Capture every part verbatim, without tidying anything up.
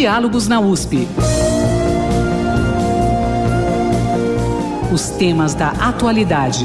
Diálogos na U S P. Os temas da atualidade.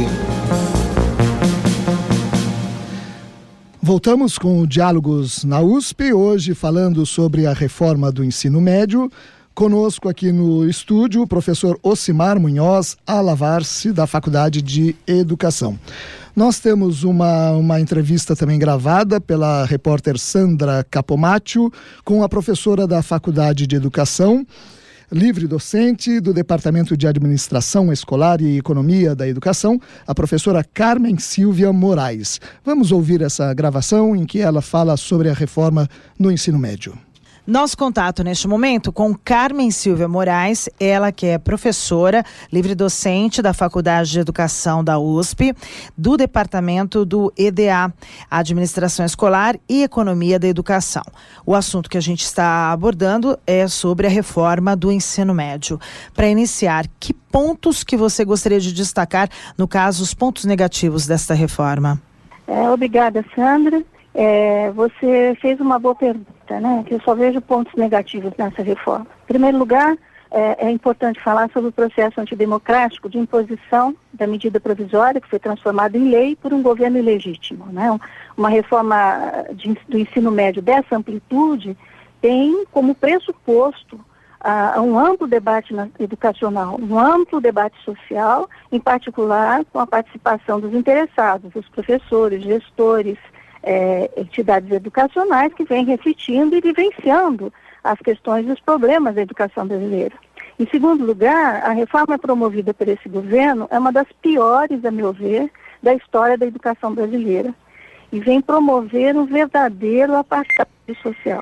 Voltamos com o Diálogos na U S P, hoje falando sobre a reforma do ensino médio. Conosco aqui no estúdio o professor Ocimar Munhoz Alavarce, da Faculdade de Educação. Nós temos uma, uma entrevista também gravada pela repórter Sandra Capomatto com a professora da Faculdade de Educação, livre docente do Departamento de Administração Escolar e Economia da Educação, a professora Carmen Silvia Moraes. Vamos ouvir essa gravação em que ela fala sobre a reforma no ensino médio. Nosso contato neste momento com Carmen Silvia Moraes, ela que é professora, livre docente da Faculdade de Educação da U S P, do Departamento do E D A, Administração Escolar e Economia da Educação. O assunto que a gente está abordando é sobre a reforma do ensino médio. Para iniciar, que pontos que você gostaria de destacar, no caso, os pontos negativos desta reforma? É, obrigada, Sandra. É, você fez uma boa pergunta, né? Que eu só vejo pontos negativos nessa reforma. Em primeiro lugar, é, é importante falar sobre o processo antidemocrático de imposição da medida provisória, que foi transformada em lei por um governo ilegítimo, né? Uma reforma de, do ensino médio dessa amplitude tem como pressuposto uh, um amplo debate na, educacional, um amplo debate social, em particular com a participação dos interessados, os professores, gestores, É, entidades educacionais que vêm refletindo e vivenciando as questões e os problemas da educação brasileira. Em segundo lugar, a reforma promovida por esse governo é uma das piores, a meu ver, da história da educação brasileira e vem promover um verdadeiro apartheid social.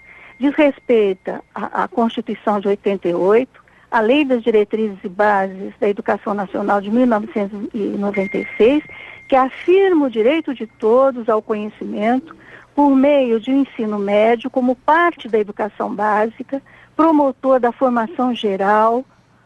Desrespeita a, a Constituição de oitenta e oito, a Lei das Diretrizes e Bases da Educação Nacional de mil novecentos e noventa e seis, que afirma o direito de todos ao conhecimento por meio de um ensino médio como parte da educação básica, promotor da formação geral,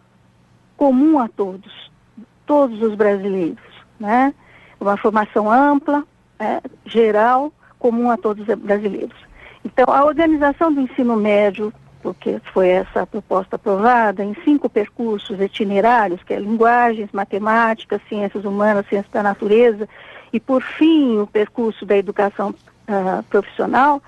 comum a todos, todos os brasileiros, né? Uma formação ampla, é, geral, comum a todos os brasileiros. Então, a organização do ensino médio, porque foi essa a proposta aprovada, em cinco percursos itinerários, que é linguagens, matemáticas, ciências humanas, ciências da natureza, e por fim o percurso da educação uh, profissional,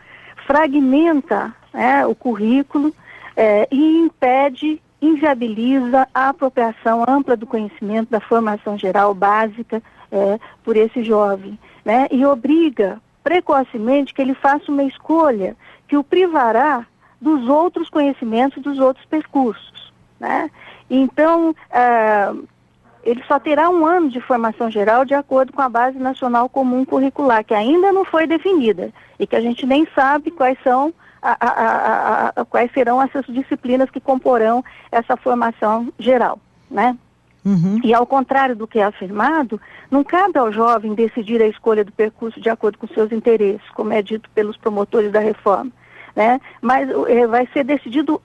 fragmenta né, o currículo eh, e impede, inviabiliza a apropriação ampla do conhecimento da formação geral básica eh, por esse jovem, né, e obriga precocemente que ele faça uma escolha que o privará dos outros conhecimentos, dos outros percursos, né? Então, uh, ele só terá um ano de formação geral de acordo com a Base Nacional Comum Curricular, que ainda não foi definida e que a gente nem sabe quais são, a, a, a, a, quais serão essas disciplinas que comporão essa formação geral, né? Uhum. E ao contrário do que é afirmado, não cabe ao jovem decidir a escolha do percurso de acordo com seus interesses, como é dito pelos promotores da reforma. Né? Mas eh, vai ser decidido,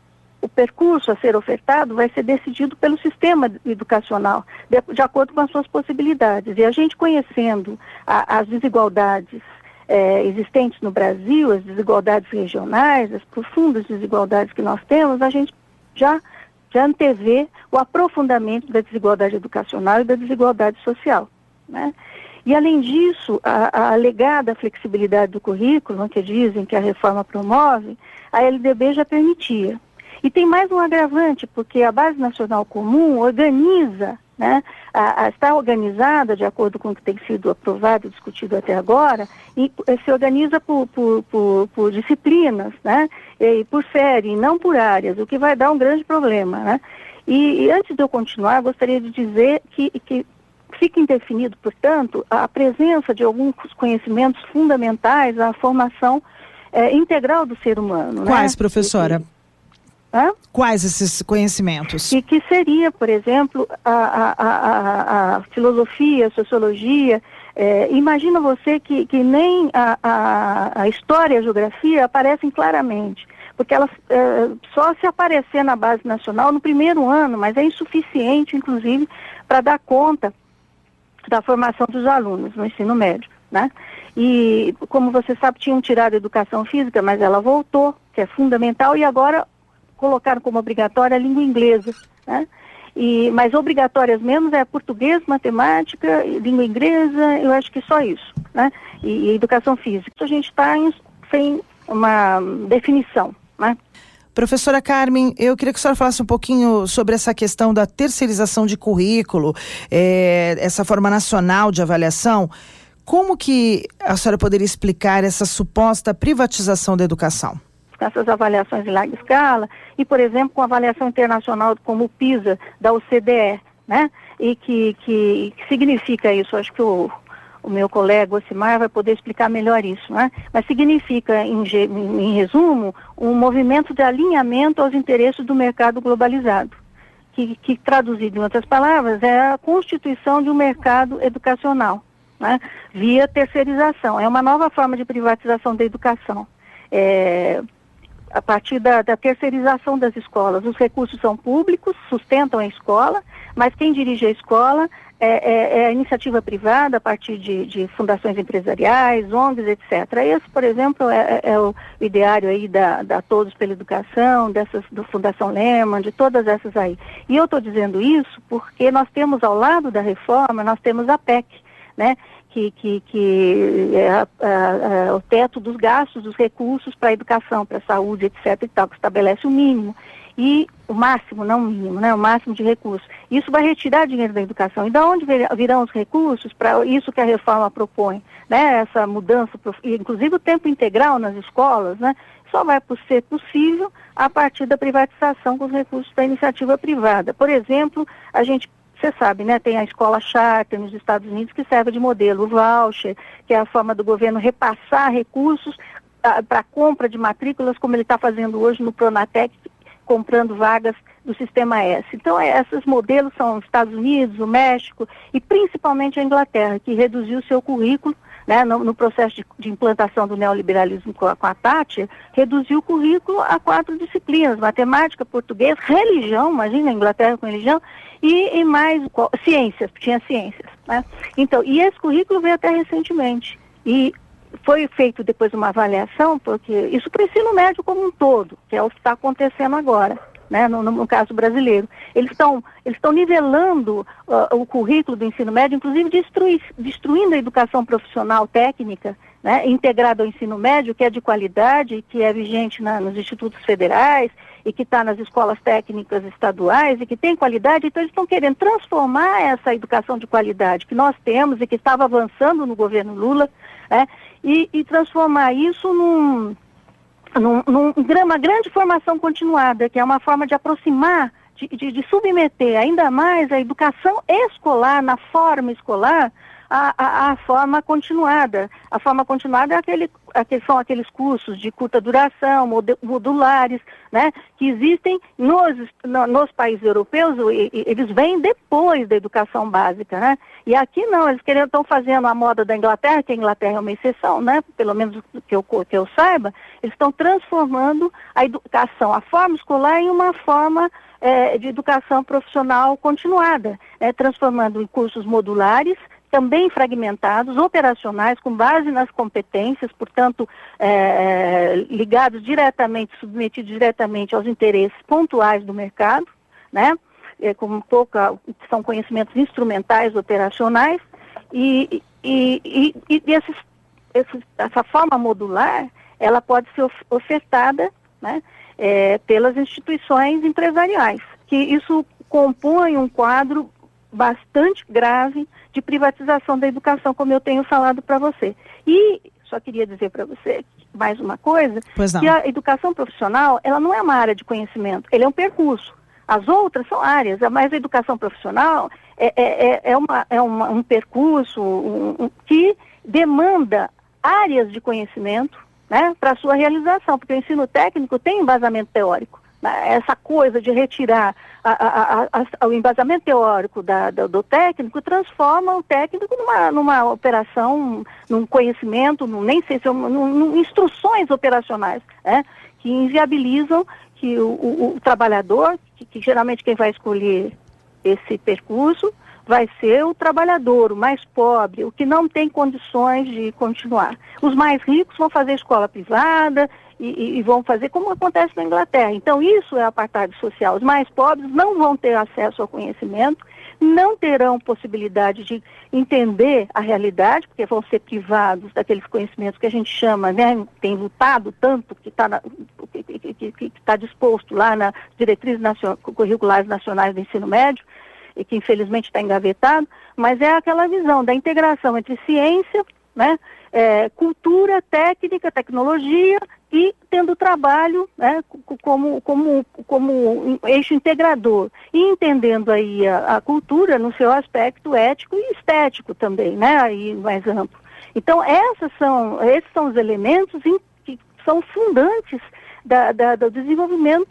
o percurso a ser ofertado vai ser decidido pelo sistema educacional, de, de acordo com as suas possibilidades. E a gente conhecendo a, as desigualdades eh, existentes no Brasil, as desigualdades regionais, as profundas desigualdades que nós temos, a gente já, já antevê o aprofundamento da desigualdade educacional e da desigualdade social, né? E, além disso, a, a alegada flexibilidade do currículo, que dizem que a reforma promove, a L D B já permitia. E tem mais um agravante, porque a Base Nacional Comum organiza, né, a, a, está organizada, de acordo com o que tem sido aprovado e discutido até agora, e se organiza por, por, por, por disciplinas, né, e por série, não por áreas, o que vai dar um grande problema, né? E, e antes de eu continuar, gostaria de dizer que... que fica indefinido, portanto, a presença de alguns conhecimentos fundamentais à formação é, integral do ser humano. Quais, né? professora? Hã? Quais esses conhecimentos? E que seria, por exemplo, a, a, a, a filosofia, a sociologia. É, imagina você que, que nem a, a, a história e a geografia aparecem claramente, porque elas é, só se aparecer na base nacional no primeiro ano, mas é insuficiente, inclusive, para dar conta da formação dos alunos no ensino médio, né? E, como você sabe, tinham tirado a educação física, mas ela voltou, que é fundamental, e agora colocaram como obrigatória a língua inglesa, né? E, mas obrigatórias mesmo é português, matemática, língua inglesa, eu acho que só isso, né? E, e educação física. A gente está sem uma definição, né? Professora Carmen, eu queria que a senhora falasse um pouquinho sobre essa questão da terceirização de currículo, é, essa forma nacional de avaliação. Como que a senhora poderia explicar essa suposta privatização da educação? Essas avaliações em larga escala e, por exemplo, com avaliação internacional como o PISA, da O C D E, né? E que, que, que significa isso? Acho que o, o meu colega Ocimar vai poder explicar melhor isso, né? Mas significa, em, em resumo, um movimento de alinhamento aos interesses do mercado globalizado, que, que traduzido em outras palavras, é a constituição de um mercado educacional, né? Via terceirização. É uma nova forma de privatização da educação. É... a partir da, da terceirização das escolas. Os recursos são públicos, sustentam a escola, mas quem dirige a escola é, é, é a iniciativa privada, a partir de, de fundações empresariais, O N Gs, etcétera. Esse, por exemplo, é, é o ideário aí da, da Todos pela Educação, dessas, do Fundação Lehman, de todas essas aí. E eu estou dizendo isso porque nós temos, ao lado da reforma, nós temos a P E C, né? que, que, que é a, a, a, o teto dos gastos, dos recursos para a educação, para a saúde, etc e tal, que estabelece o mínimo e o máximo, não o mínimo, né, o máximo de recursos. Isso vai retirar dinheiro da educação. E de onde virão os recursos para isso que a reforma propõe, né, essa mudança, inclusive o tempo integral nas escolas, né, só vai ser possível a partir da privatização com os recursos da iniciativa privada. Por exemplo, a gente Você sabe, né? Tem a escola charter nos Estados Unidos que serve de modelo, o voucher, que é a forma do governo repassar recursos ah, para compra de matrículas, como ele está fazendo hoje no Pronatec, comprando vagas do Sistema S. Então, é, esses modelos são os Estados Unidos, o México e principalmente a Inglaterra, que reduziu o seu currículo, né, no, no processo de, de implantação do neoliberalismo com a, com a Thatcher, reduziu o currículo a quatro disciplinas: matemática, português, religião, imagina a Inglaterra com religião, e, e mais qual, ciências, tinha ciências, né? Então, e esse currículo veio até recentemente. E foi feito depois uma avaliação, porque isso para o ensino médio como um todo, que é o que está acontecendo agora, né, no, no caso brasileiro. Eles estão eles estão nivelando uh, o currículo do ensino médio, inclusive destrui, destruindo a educação profissional técnica, né, integrada ao ensino médio, que é de qualidade, que é vigente na, nos institutos federais e que está nas escolas técnicas estaduais e que tem qualidade. Então eles estão querendo transformar essa educação de qualidade que nós temos e que estava avançando no governo Lula, né, e, e transformar isso num Num, num, uma grande formação continuada, que é uma forma de aproximar, de, de, de submeter ainda mais a educação escolar, na forma escolar, a, a, a forma continuada. A forma continuada é aquele, aquele, são aqueles cursos de curta duração, modulares, né, que existem nos, no, nos países europeus, e, e, eles vêm depois da educação básica, né? E aqui não, eles estão fazendo a moda da Inglaterra, que a Inglaterra é uma exceção, né? Pelo menos que eu, que eu saiba, eles estão transformando a educação, a forma escolar, em uma forma é, de educação profissional continuada, né? Transformando em cursos modulares, também fragmentados, operacionais, com base nas competências, portanto, é, ligados diretamente, submetidos diretamente aos interesses pontuais do mercado, né? É, com pouca, são conhecimentos instrumentais, operacionais, e, e, e, e esses, esses, essa forma modular, ela pode ser of, ofertada, né, é, pelas instituições empresariais, que isso compõe um quadro bastante grave de privatização da educação, como eu tenho falado para você. E só queria dizer para você mais uma coisa, que a educação profissional, ela não é uma área de conhecimento, ela é um percurso. As outras são áreas, mas a educação profissional é, é, é, uma, é uma, um percurso um, um, que demanda áreas de conhecimento, né, para a sua realização, porque o ensino técnico tem embasamento teórico. Essa coisa de retirar a, a, a, a, o embasamento teórico da, da, do técnico transforma o técnico numa, numa operação, num conhecimento, num, nem sei se, num, num, instruções operacionais, né, que inviabilizam que o, o, o trabalhador, que, que geralmente quem vai escolher esse percurso vai ser o trabalhador, o mais pobre, o que não tem condições de continuar. Os mais ricos vão fazer escola privada e, e vão fazer como acontece na Inglaterra. Então, isso é apartheid social. Os mais pobres não vão ter acesso ao conhecimento, não terão possibilidade de entender a realidade, porque vão ser privados daqueles conhecimentos que a gente chama, né, tem lutado tanto, que está que, que, que, que tá disposto lá nas diretrizes nacion, curriculares nacionais do ensino médio, e que infelizmente está engavetado, mas é aquela visão da integração entre ciência, né, é, cultura, técnica, tecnologia, e tendo trabalho, né, como, como, como um eixo integrador, e entendendo aí a, a cultura no seu aspecto ético e estético também, né, aí mais amplo. Então, essas são, esses são os elementos em, que são fundantes da, da, do desenvolvimento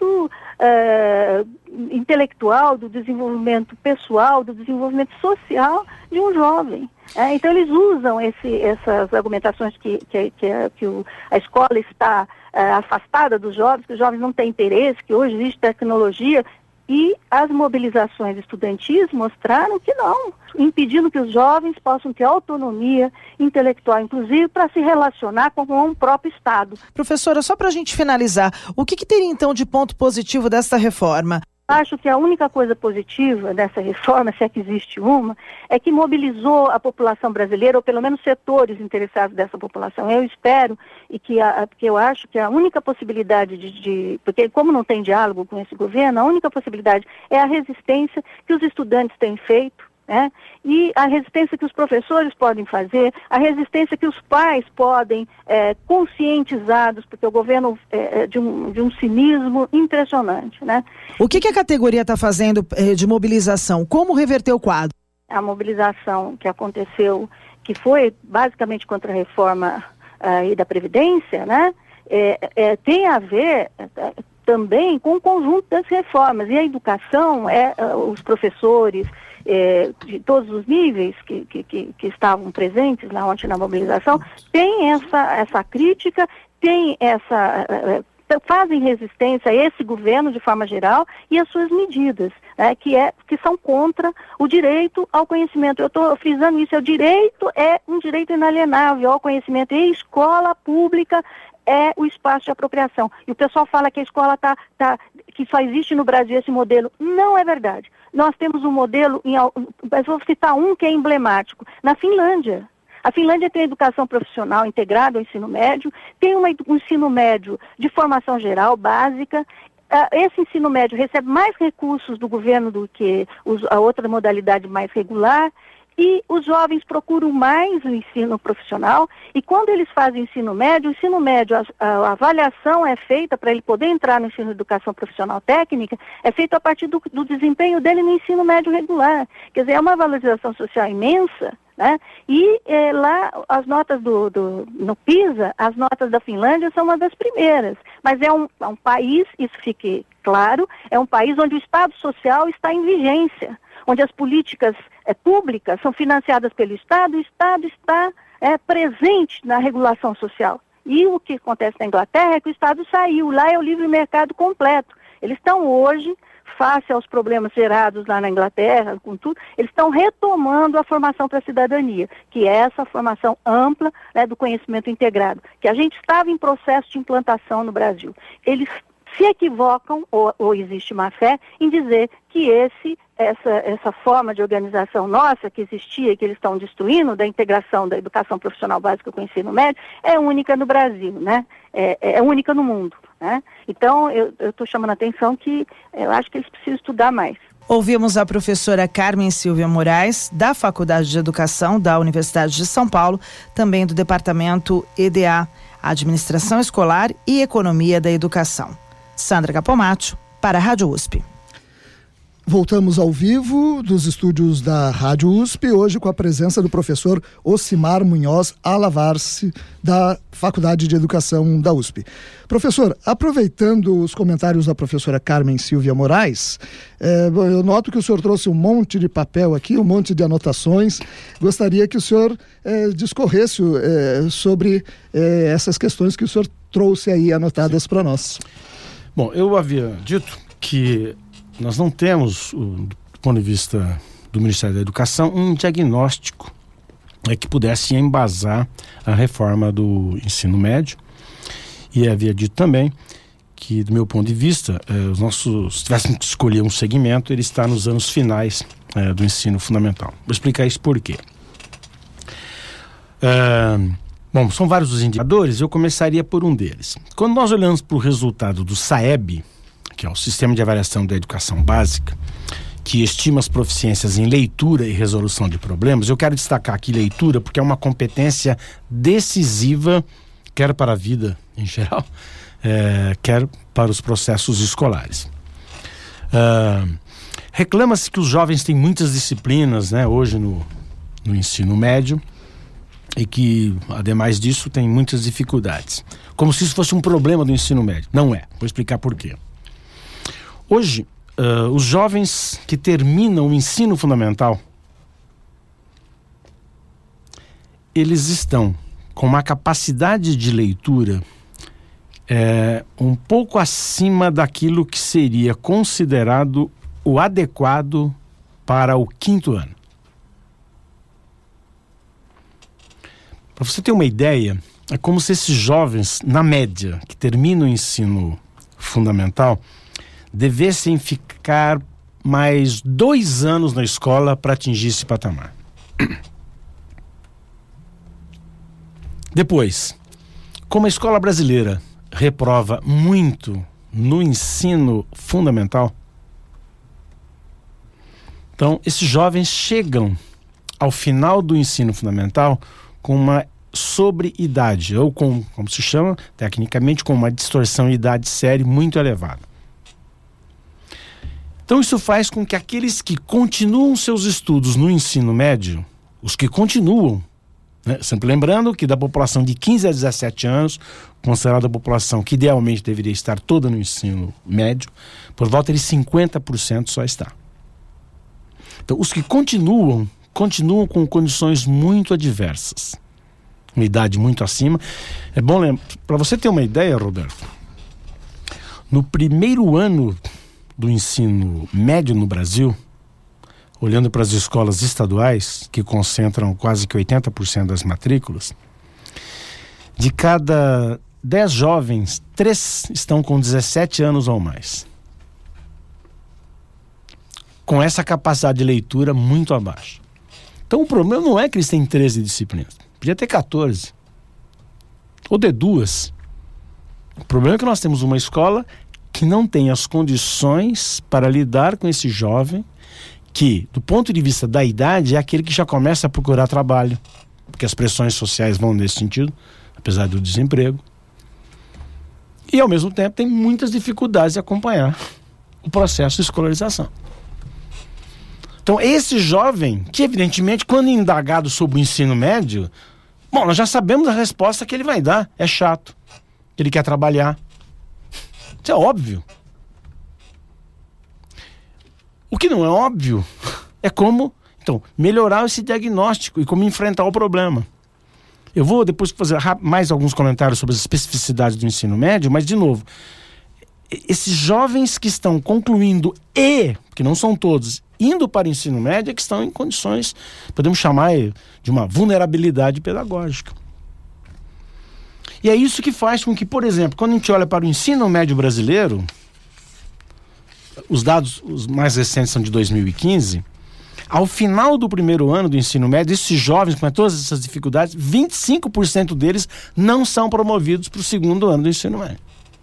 uh, intelectual, do desenvolvimento pessoal, do desenvolvimento social de um jovem. É, então eles usam esse, essas argumentações que, que, que, que o, a escola está é, afastada dos jovens, que os jovens não têm interesse, que hoje existe tecnologia, e as mobilizações estudantis mostraram que não, impedindo que os jovens possam ter autonomia intelectual, inclusive para se relacionar com um próprio Estado. Professora, só para a gente finalizar, o que, que teria então de ponto positivo desta reforma? Acho que a única coisa positiva dessa reforma, se é que existe uma, é que mobilizou a população brasileira, ou pelo menos setores interessados dessa população. Eu espero, e que, a, que eu acho que a única possibilidade de, de... Porque como não tem diálogo com esse governo, a única possibilidade é a resistência que os estudantes têm feito, né? E a resistência que os professores podem fazer, a resistência que os pais podem, é, conscientizados, porque o governo é de um, de um cinismo impressionante, né? O que, que a categoria está fazendo é, de mobilização? Como reverter o quadro? A mobilização que aconteceu, que foi basicamente contra a reforma aí da Previdência, né? É, é, tem a ver... É, também com o conjunto das reformas. E a educação, é, os professores é, de todos os níveis que, que, que, que estavam presentes lá ontem na mobilização, tem essa, essa crítica, tem essa... fazem resistência a esse governo de forma geral e as suas medidas, né, que, é, que são contra o direito ao conhecimento. Eu estou frisando isso, o direito é um direito inalienável ao conhecimento, e a escola pública é o espaço de apropriação. E o pessoal fala que a escola tá, tá, que só existe no Brasil esse modelo. Não é verdade. Nós temos um modelo, em, mas vou citar um que é emblemático, na Finlândia. A Finlândia tem educação profissional integrada ao ensino médio, tem uma, um ensino médio de formação geral, básica. Uh, esse ensino médio recebe mais recursos do governo do que os, a outra modalidade mais regular, e os jovens procuram mais o ensino profissional, e quando eles fazem ensino médio, o ensino médio, a, a avaliação é feita para ele poder entrar no ensino de educação profissional técnica, é feita a partir do, do desempenho dele no ensino médio regular. Quer dizer, é uma valorização social imensa, né? E eh, lá as notas do, do, no PISA, as notas da Finlândia são uma das primeiras, mas é um, é um país, isso fique claro, é um país onde o Estado Social está em vigência, onde as políticas é, públicas são financiadas pelo Estado, o Estado está é, presente na regulação social. E o que acontece na Inglaterra é que o Estado saiu, lá é o livre mercado completo. Eles estão hoje, face aos problemas gerados lá na Inglaterra, com tudo, eles estão retomando a formação para a cidadania, que é essa formação ampla, né, do conhecimento integrado, que a gente estava em processo de implantação no Brasil. Eles se equivocam, ou, ou existe má fé, em dizer que esse, essa, essa forma de organização nossa que existia e que eles estão destruindo, da integração da educação profissional básica com o ensino médio, é única no Brasil, né? É, é única no mundo, né? Então, eu estou chamando a atenção que eu acho que eles precisam estudar mais. Ouvimos a professora Carmen Silvia Moraes, da Faculdade de Educação da Universidade de São Paulo, também do Departamento E D A, Administração Escolar e Economia da Educação. Sandra Capomatto, para a Rádio U S P. Voltamos ao vivo dos estúdios da Rádio U S P, hoje com a presença do professor Ocimar Munhoz Alavarce, da Faculdade de Educação da U S P. Professor, aproveitando os comentários da professora Carmen Silvia Moraes, eh, eu noto que o senhor trouxe um monte de papel aqui, um monte de anotações. Gostaria que o senhor eh, discorresse eh, sobre eh, essas questões que o senhor trouxe aí anotadas para nós. Bom, eu havia dito que nós não temos, do ponto de vista do Ministério da Educação, um diagnóstico é, que pudesse embasar a reforma do ensino médio. E havia dito também que, do meu ponto de vista, eh, os nossos, se tivéssemos que escolher um segmento, ele está nos anos finais eh, do ensino fundamental. Vou explicar isso por quê. Uh, bom, são vários os indicadores, eu começaria por um deles. Quando nós olhamos para o resultado do SAEB, que é o Sistema de Avaliação da Educação Básica, que estima as proficiências em leitura e resolução de problemas, eu quero destacar aqui leitura porque é uma competência decisiva, quer para a vida em geral, é, quer para os processos escolares. Uh, reclama-se que os jovens têm muitas disciplinas, né, hoje no, no ensino médio, e que, ademais disso, tem muitas dificuldades. Como se isso fosse um problema do ensino médio. Não é. Vou explicar por quê. Hoje, uh, os jovens que terminam o ensino fundamental, eles estão com uma capacidade de leitura é, um pouco acima daquilo que seria considerado o adequado para o quinto ano. Para você ter uma ideia, é como se esses jovens, na média, que terminam o ensino fundamental, devessem ficar mais dois anos na escola para atingir esse patamar. Depois, como a escola brasileira reprova muito no ensino fundamental, então esses jovens chegam ao final do ensino fundamental com uma sobre-idade, ou com, como se chama, tecnicamente, com uma distorção idade série muito elevada. Então isso faz com que aqueles que continuam seus estudos no ensino médio, os que continuam, né, sempre lembrando que da população de quinze a dezessete anos, considerada a população que idealmente deveria estar toda no ensino médio, por volta de cinquenta por cento só está. Então os que continuam, continuam com condições muito adversas, uma idade muito acima. É bom lembrar, para você ter uma ideia, Roberto, no primeiro ano do ensino médio no Brasil, olhando para as escolas estaduais, que concentram quase que oitenta por cento das matrículas, de cada dez jovens, três estão com dezessete anos ou mais. Com essa capacidade de leitura muito abaixo. Então o problema não é que eles têm treze disciplinas. Podia ter quatorze. Ou de duas. O problema é que nós temos uma escola que não tem as condições para lidar com esse jovem que, do ponto de vista da idade, é aquele que já começa a procurar trabalho, porque as pressões sociais vão nesse sentido, apesar do desemprego. E, ao mesmo tempo, tem muitas dificuldades de acompanhar o processo de escolarização. Então, esse jovem, que evidentemente, quando indagado sobre o ensino médio, bom, nós já sabemos a resposta que ele vai dar. É chato. Ele quer trabalhar. Isso é óbvio. O que não é óbvio é como, então, melhorar esse diagnóstico e como enfrentar o problema. Eu vou depois fazer mais alguns comentários sobre as especificidades do ensino médio, mas, de novo, esses jovens que estão concluindo e, que não são todos, indo para o ensino médio, é que estão em condições, podemos chamar de uma vulnerabilidade pedagógica. E é isso que faz com que, por exemplo, quando a gente olha para o ensino médio brasileiro, os dados os mais recentes são de dois mil e quinze, ao final do primeiro ano do ensino médio, esses jovens com todas essas dificuldades, vinte e cinco por cento deles não são promovidos para o segundo ano do ensino médio.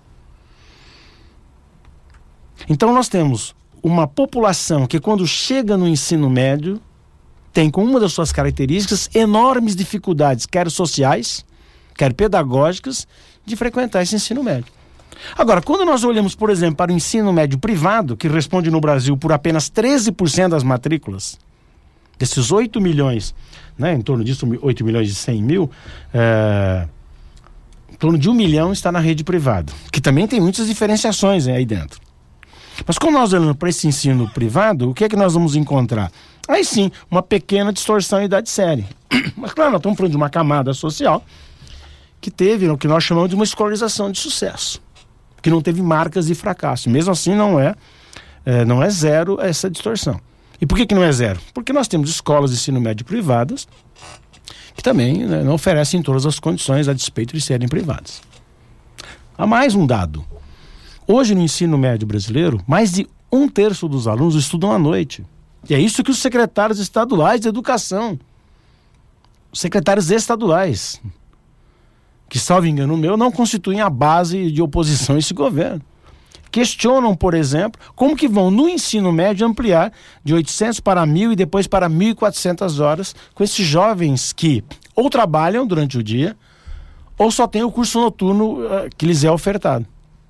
Então nós temos uma população que, quando chega no ensino médio, tem como uma das suas características enormes dificuldades, quer sociais, quer pedagógicas, de frequentar esse ensino médio. Agora, quando nós olhamos, por exemplo, para o ensino médio privado, que responde no Brasil por apenas treze por cento das matrículas, desses oito milhões, né, em torno disso, oito milhões e cem mil, é, em torno de um milhão está na rede privada, que também tem muitas diferenciações, né, aí dentro. Mas quando nós olhamos para esse ensino privado, o que é que nós vamos encontrar? Aí sim, uma pequena distorção em idade série. Mas claro, nós estamos falando de uma camada social que teve o que nós chamamos de uma escolarização de sucesso, que não teve marcas de fracasso. Mesmo assim, não é, é, não é zero essa distorção. E por que que não é zero? Porque nós temos escolas de ensino médio privadas que também, né, não oferecem todas as condições a despeito de serem privadas. Há mais um dado. Hoje no ensino médio brasileiro, mais de um terço dos alunos estudam à noite. E é isso que os secretários estaduais de educação, os secretários estaduais, que, salvo engano meu, não constituem a base de oposição a esse governo, questionam, por exemplo, como que vão no ensino médio ampliar de oitocentos para mil e depois para mil e quatrocentas horas com esses jovens que ou trabalham durante o dia ou só têm o curso noturno uh, que lhes é ofertado,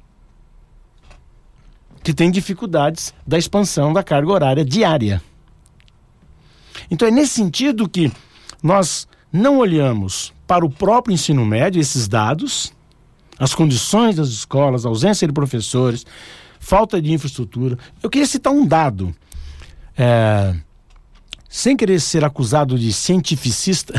que tem dificuldades da expansão da carga horária diária. Então é nesse sentido que nós não olhamos para o próprio ensino médio, esses dados, as condições das escolas, a ausência de professores, falta de infraestrutura. Eu queria citar um dado, é, sem querer ser acusado de cientificista,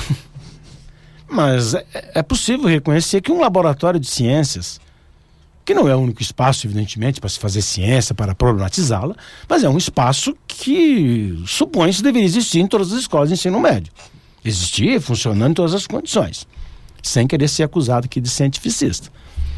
mas é, é possível reconhecer que um laboratório de ciências, que não é o único espaço, evidentemente, para se fazer ciência, para problematizá-la, mas é um espaço que supõe-se deveria existir em todas as escolas de ensino médio. Existir, funcionando em todas as condições, sem querer ser acusado aqui de cientificista.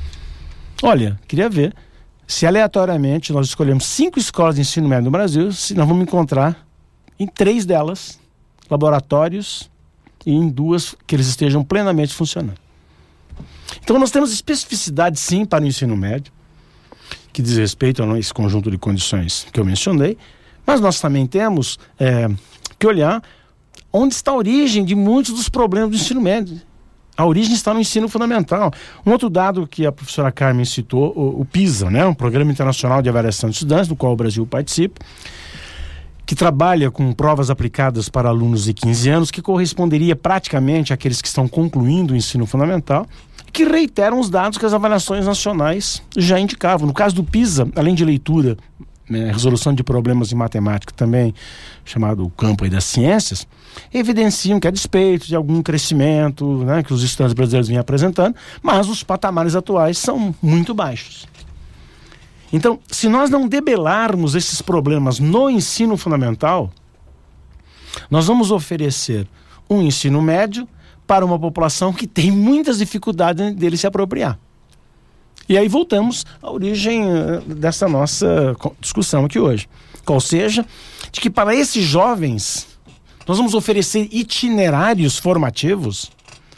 Olha, queria ver se aleatoriamente nós escolhemos cinco escolas de ensino médio no Brasil, se nós vamos encontrar em três delas laboratórios e em duas que eles estejam plenamente funcionando. Então nós temos especificidade sim para o ensino médio, que diz respeito a esse conjunto de condições que eu mencionei, mas nós também temos é, que olhar onde está a origem de muitos dos problemas do ensino médio. A origem está no ensino fundamental. Um outro dado que a professora Carmen citou, o, o PISA, né? Um Programa Internacional de Avaliação de Estudantes, do qual o Brasil participa, que trabalha com provas aplicadas para alunos de quinze anos, que corresponderia praticamente àqueles que estão concluindo o ensino fundamental, que reiteram os dados que as avaliações nacionais já indicavam. No caso do PISA, além de leitura, né, resolução de problemas em matemática também, chamado o campo aí das ciências, evidenciam que a despeito de algum crescimento, né, que os estudantes brasileiros vêm apresentando, mas os patamares atuais são muito baixos. Então, se nós não debelarmos esses problemas no ensino fundamental, nós vamos oferecer um ensino médio para uma população que tem muitas dificuldades dele se apropriar. E aí voltamos à origem uh, dessa nossa discussão aqui hoje. Qual seja, de que para esses jovens nós vamos oferecer itinerários formativos,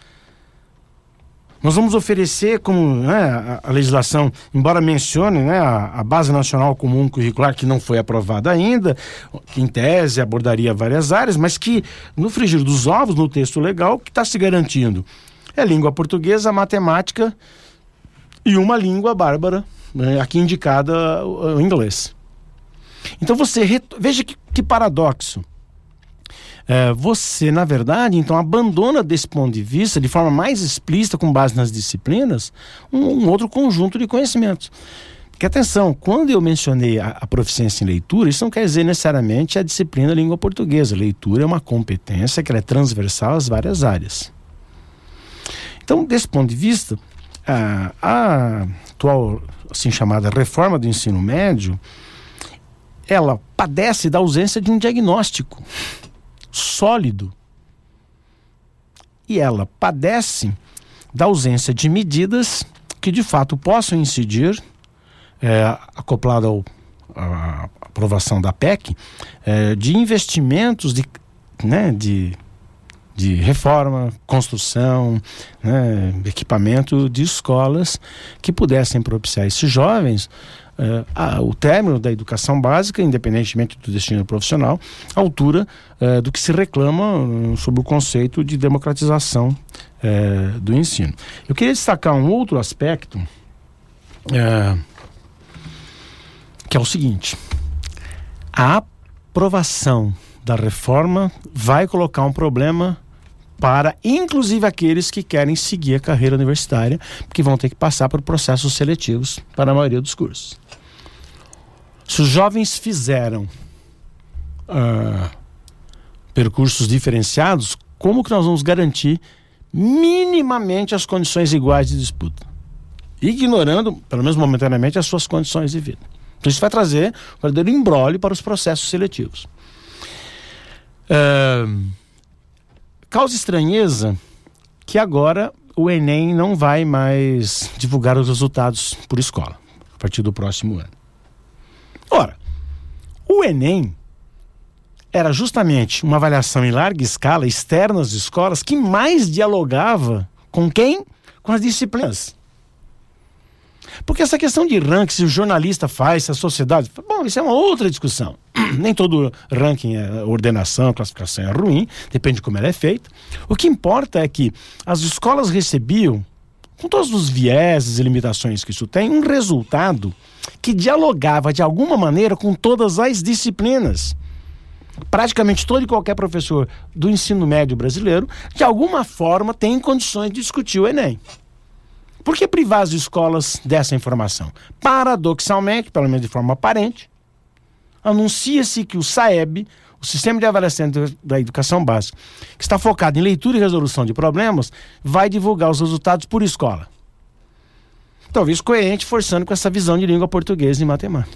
nós vamos oferecer, como, né, a, a legislação, embora mencione, né, a, a Base Nacional Comum Curricular, que não foi aprovada ainda, que em tese abordaria várias áreas, mas que no frigir dos ovos, no texto legal, o que está se garantindo é língua portuguesa, matemática e uma língua bárbara, né, aqui indicada o, o inglês. Então você, ret... veja que, que paradoxo. É, você, na verdade, então abandona desse ponto de vista, de forma mais explícita, com base nas disciplinas, um, um outro conjunto de conhecimentos. Porque, atenção, quando eu mencionei a, a proficiência em leitura, isso não quer dizer necessariamente a disciplina língua portuguesa. Leitura é uma competência que ela é transversal às várias áreas. Então, desse ponto de vista, a, a atual, assim chamada reforma do ensino médio, ela padece da ausência de um diagnóstico sólido. E ela padece da ausência de medidas que de fato possam incidir, é, acoplada ao, à aprovação da P E C, é, de investimentos de, né, de, de reforma, construção, né, equipamento de escolas que pudessem propiciar a esses jovens Uh, ah, o término da educação básica, independentemente do destino profissional, à altura uh, do que se reclama uh, sobre o conceito de democratização uh, do ensino. Eu queria destacar um outro aspecto, uh, que é o seguinte: a aprovação da reforma vai colocar um problema para, inclusive, aqueles que querem seguir a carreira universitária, porque vão ter que passar por processos seletivos para a maioria dos cursos. Se os jovens fizeram uh, percursos diferenciados, como que nós vamos garantir minimamente as condições iguais de disputa? Ignorando, pelo menos momentaneamente, as suas condições de vida. Então isso vai trazer um verdadeiro imbróglio para os processos seletivos. Uh, causa estranheza que agora o Enem não vai mais divulgar os resultados por escola, a partir do próximo ano. Ora, o Enem era justamente uma avaliação em larga escala, externa às escolas, que mais dialogava com quem? Com as disciplinas. Porque essa questão de ranking, se o jornalista faz, se a sociedade... Bom, isso é uma outra discussão. Nem todo ranking, é ordenação, classificação é ruim, depende de como ela é feita. O que importa é que as escolas recebiam, com todos os vieses e limitações que isso tem, um resultado que dialogava de alguma maneira com todas as disciplinas. Praticamente todo e qualquer professor do ensino médio brasileiro, de alguma forma, tem condições de discutir o Enem. Por que privar as escolas dessa informação? Paradoxalmente, pelo menos de forma aparente, anuncia-se que o SAEB, o Sistema de Avaliação da Educação Básica, que está focado em leitura e resolução de problemas, vai divulgar os resultados por escola. Talvez coerente, forçando com essa visão de língua portuguesa e matemática.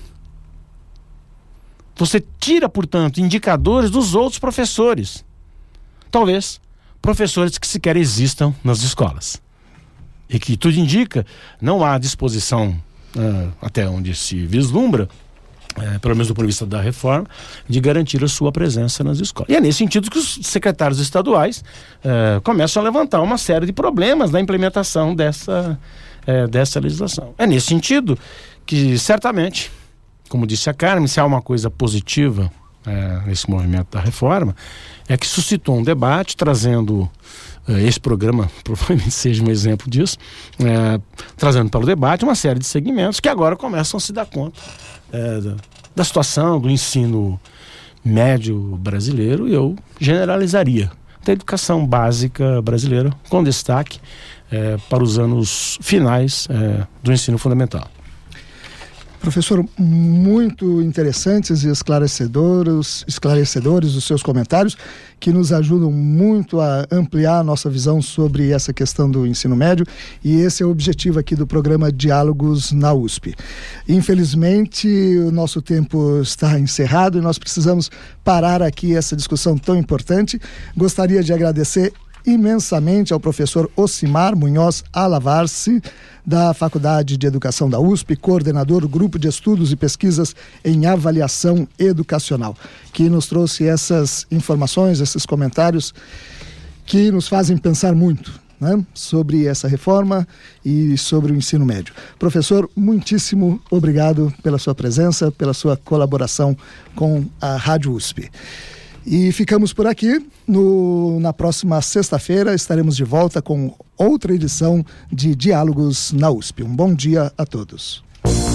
Você tira, portanto, indicadores dos outros professores. Talvez professores que sequer existam nas escolas. E que tudo indica, não há disposição, uh, até onde se vislumbra, uh, pelo menos do ponto de vista da reforma, de garantir a sua presença nas escolas. E é nesse sentido que os secretários estaduais uh, começam a levantar uma série de problemas na implementação dessa, uh, dessa legislação. É nesse sentido que, certamente, como disse a Carmen, se há uma coisa positiva uh, nesse movimento da reforma, é que suscitou um debate trazendo... Esse programa provavelmente seja um exemplo disso, é, trazendo para o debate uma série de segmentos que agora começam a se dar conta é, da, da situação do ensino médio brasileiro, e eu generalizaria da educação básica brasileira, com destaque é, para os anos finais é, do ensino fundamental. Professor, muito interessantes e esclarecedores, esclarecedores os seus comentários, que nos ajudam muito a ampliar a nossa visão sobre essa questão do ensino médio, e esse é o objetivo aqui do programa Diálogos na U S P. Infelizmente, o nosso tempo está encerrado e nós precisamos parar aqui essa discussão tão importante. Gostaria de agradecer imensamente ao professor Ocimar Munhoz Alavarce, da Faculdade de Educação da U S P, coordenador do Grupo de Estudos e Pesquisas em Avaliação Educacional, que nos trouxe essas informações, esses comentários que nos fazem pensar muito, né, sobre essa reforma e sobre o ensino médio. Professor, muitíssimo obrigado pela sua presença, pela sua colaboração com a Rádio U S P. E ficamos por aqui. No, na próxima sexta-feira estaremos de volta com outra edição de Diálogos na U S P. Um bom dia a todos.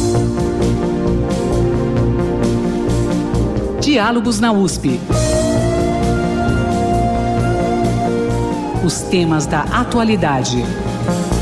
Diálogos na U S P. Os temas da atualidade.